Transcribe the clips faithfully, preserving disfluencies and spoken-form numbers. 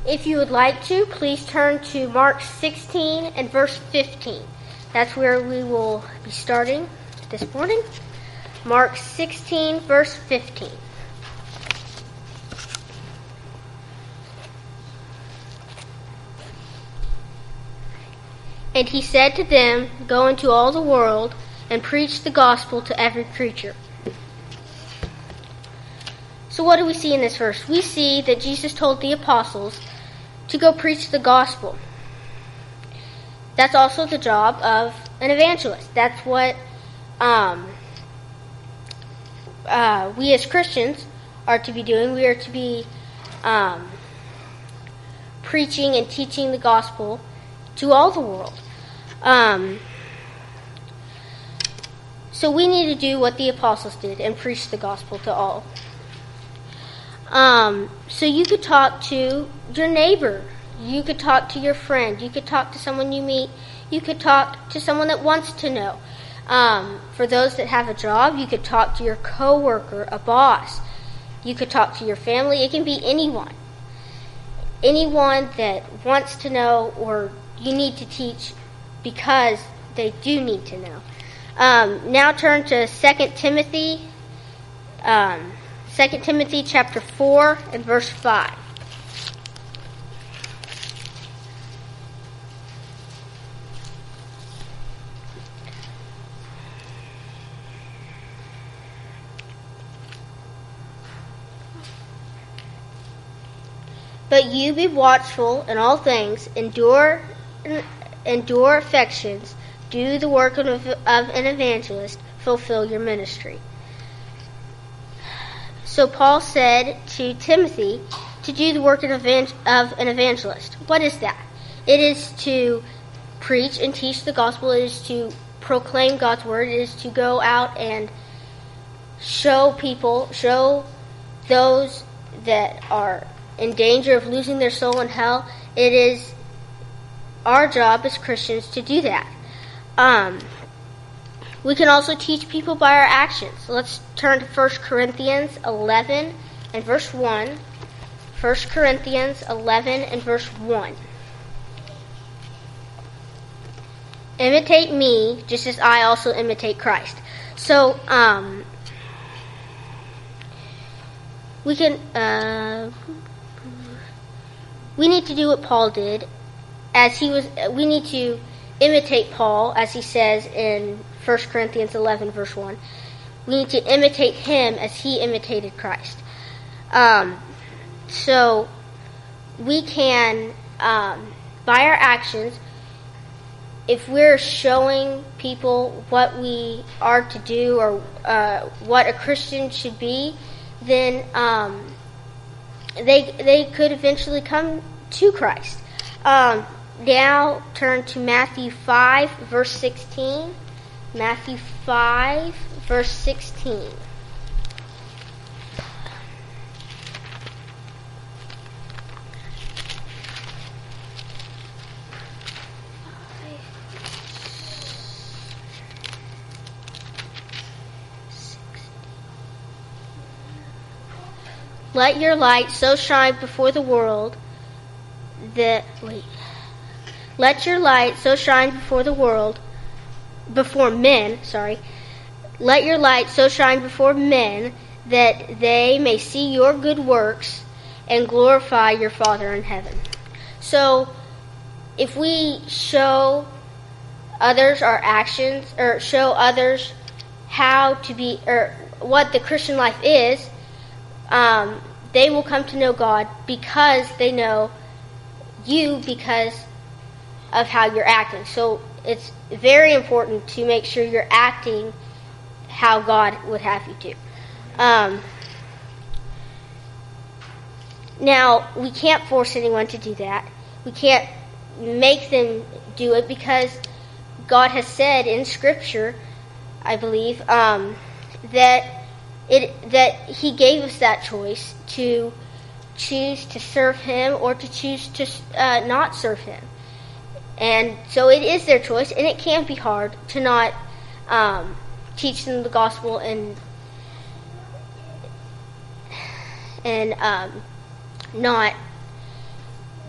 If you would like to, please turn to Mark sixteen and verse fifteen. That's where we will be starting this morning. Mark sixteen, verse fifteen. And he said to them, "Go into all the world and preach the gospel to every creature." So what do we see in this verse? We see that Jesus told the apostles to go preach the gospel. That's also the job of an evangelist. That's what um, uh, we as Christians are to be doing. We are to be um, preaching and teaching the gospel to all the world. Um, so we need to do what the apostles did and preach the gospel to all. Um, so you could talk to your neighbor. You could talk to your friend. You could talk to someone you meet. You could talk to someone that wants to know. Um, for those that have a job, you could talk to your coworker, a boss. You could talk to your family. It can be anyone. Anyone that wants to know or you need to teach because they do need to know. Um, now turn to Second Timothy, um, Second Timothy chapter four and verse five. But you be watchful in all things, endure endure affections, do the work of, of an evangelist, fulfill your ministry. So Paul said to Timothy to do the work of an evangelist. What is that? It is to preach and teach the gospel. It is to proclaim God's word. It is to go out and show people, show those that are in danger of losing their soul in hell. It is our job as Christians to do that. Um, we can also teach people by our actions. So let's turn to First Corinthians eleven and verse one. First Corinthians eleven and verse one. Imitate me, just as I also imitate Christ. So, um, we can, uh, we need to do what Paul did, as he was, we need to imitate Paul, as he says in First Corinthians eleven, verse one. We need to imitate him as he imitated Christ. Um, so, we can, um, by our actions, if we're showing people what we are to do or uh, what a Christian should be, then um, they they could eventually come to Christ. Um, now turn to Matthew five, verse sixteen. Matthew five, verse sixteen. Let your light so shine before the world that, wait, let your light so shine before the world, before men, sorry, let your light so shine before men that they may see your good works and glorify your Father in heaven. So, if we show others our actions, or show others how to be, or what the Christian life is, Um, they will come to know God because they know you because of how you're acting. So it's very important to make sure you're acting how God would have you to. Um, now, we can't force anyone to do that. We can't make them do it because God has said in Scripture, I believe, um, that It, that he gave us that choice to choose to serve him or to choose to uh, not serve him. And so it is their choice, and it can be hard to not um, teach them the gospel and and um, not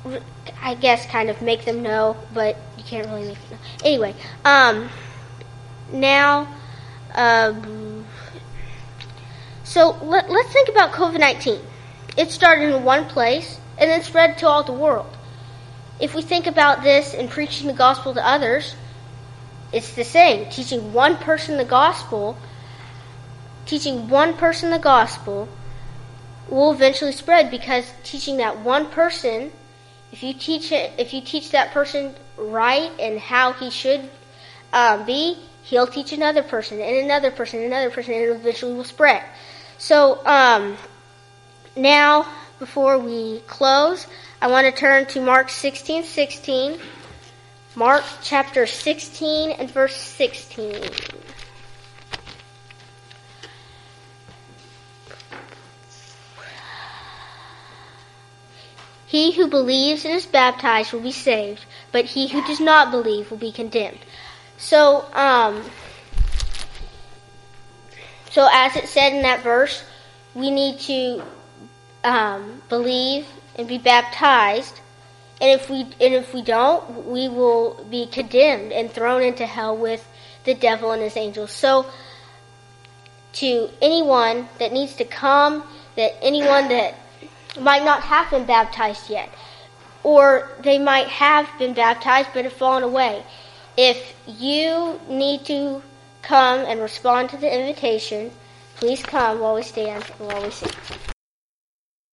I guess, kind of make them know, but you can't really make them know. Anyway, um, now, um, so let, let's think about covid nineteen. It started in one place and then spread to all the world. If we think about this in preaching the gospel to others, it's the same. Teaching one person the gospel, teaching one person the gospel will eventually spread, because teaching that one person, if you teach it, if you teach that person right and how he should um, be, he'll teach another person and another person and another person, and it eventually will spread. So um, now, before we close, I want to turn to Mark sixteen sixteen. Mark chapter sixteen and verse sixteen. He who believes and is baptized will be saved, but he who does not believe will be condemned. So, um, so as it said in that verse, we need to um, believe and be baptized, and if we and if we don't, we will be condemned and thrown into hell with the devil and his angels. So, to anyone that needs to come, that anyone that might not have been baptized yet, or they might have been baptized but have fallen away, if you need to come and respond to the invitation, please come while we stand and while we sing.